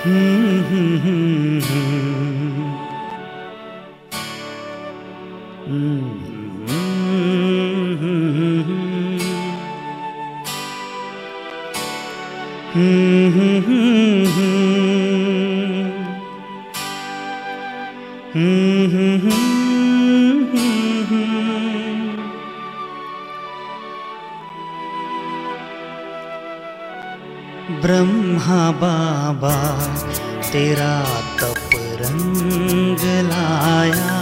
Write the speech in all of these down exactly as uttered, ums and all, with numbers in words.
ब्रह्मा बाबा तेरा तप रंग लाया,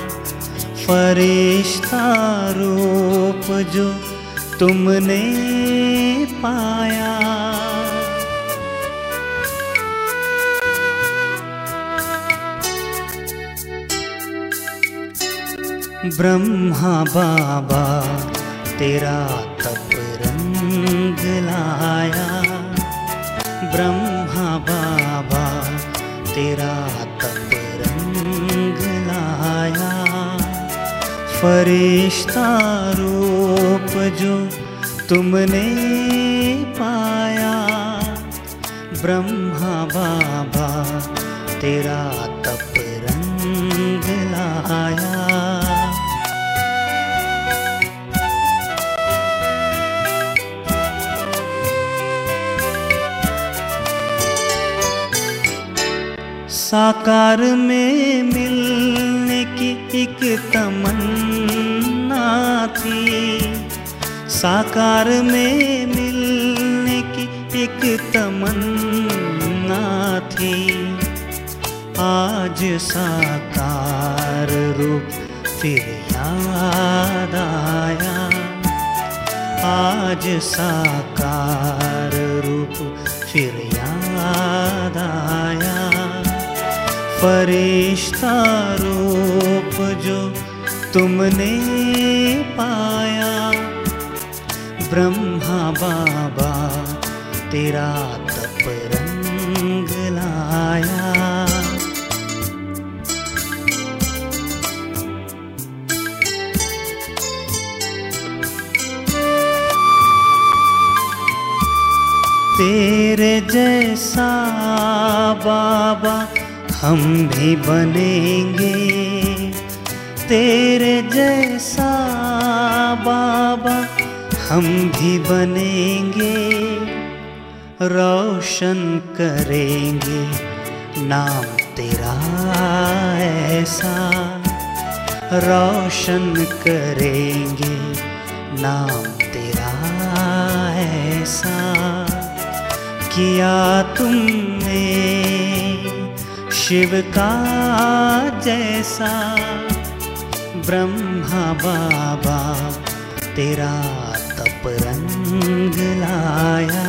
फरिश्ता रूप जो तुमने पाया। ब्रह्मा बाबा तेरा तप रंग लाया, ब्रह्मा बाबा तेरा तप रंग लाया, फरिश्ता रूप जो तुमने पाया। ब्रह्मा बाबा तेरा तप रंग लाया। साकार में मिलने की एक तमन्ना थी, साकार में मिलने की एक तमन्ना थी। आज साकार रूप फिर याद आया, आज साकार रूप फिर याद आया। फरिश्ता रूप जो तुमने पाया। ब्रह्मा बाबा तेरा तप रंग लाया। तेरे जैसा बाबा हम भी बनेंगे, तेरे जैसा बाबा हम भी बनेंगे। रोशन करेंगे नाम तेरा ऐसा, रोशन करेंगे नाम तेरा ऐसा। किया तुमने शिव का जैसा। ब्रह्मा बाबा तेरा तप रंग लाया।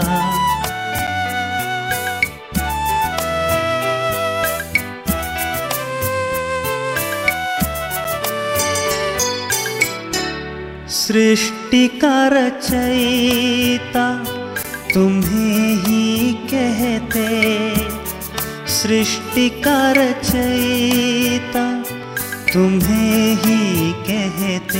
सृष्टि का रचयिता तुम्हें ही कहते, सृष्टि का रचयिता तुम्हें ही कहते।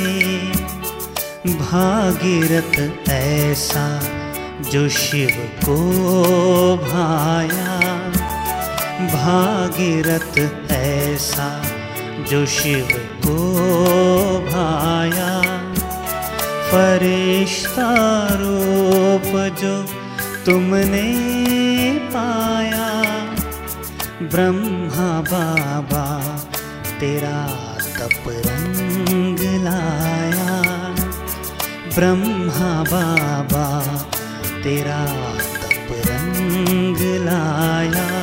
भागीरथ ऐसा जो शिव को भाया, भागीरथ ऐसा जो शिव को भाया। फरिश्ता रूप जो तुमने पाया। ब्रह्मा बाबा तेरा तप रंग लाया। ब्रह्मा बाबा तेरा तप रंग लाया।